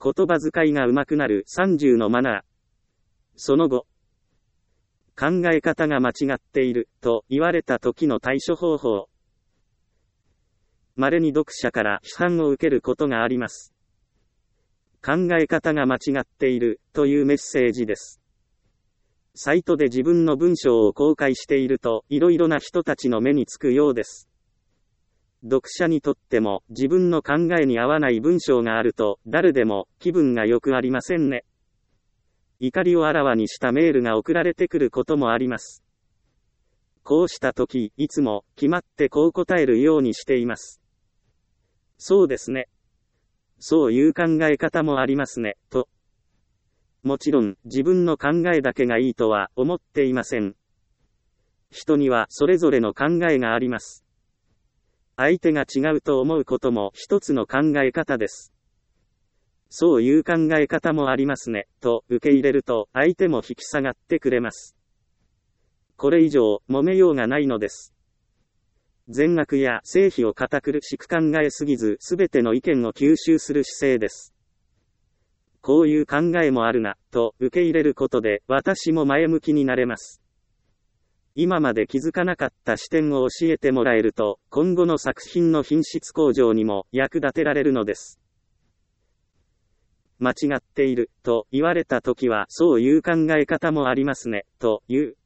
言葉遣いが上手くなる30のマナー。その後、考え方が間違っていると言われた時の対処方法。稀に読者から批判を受けることがあります。考え方が間違っているというメッセージです。サイトで自分の文章を公開していると、いろいろな人たちの目につくようです。読者にとっても自分の考えに合わない文章があると、誰でも気分が良くありませんね。怒りをあらわにしたメールが送られてくることもあります。こうした時、いつも決まってこう答えるようにしています。そうですね。そういう考え方もありますね、と。もちろん、自分の考えだけがいいとは思っていません。人にはそれぞれの考えがあります。相手が違うと思うことも一つの考え方です。そういう考え方もありますね、と受け入れると相手も引き下がってくれます。これ以上揉めようがないのです。善悪や正否を堅苦しく考えすぎず、すべての意見を吸収する姿勢です。こういう考えもあるな、と受け入れることで、私も前向きになれます。今まで気づかなかった視点を教えてもらえると、今後の作品の品質向上にも役立てられるのです。間違っている、と言われたときは、そういう考え方もありますね、という。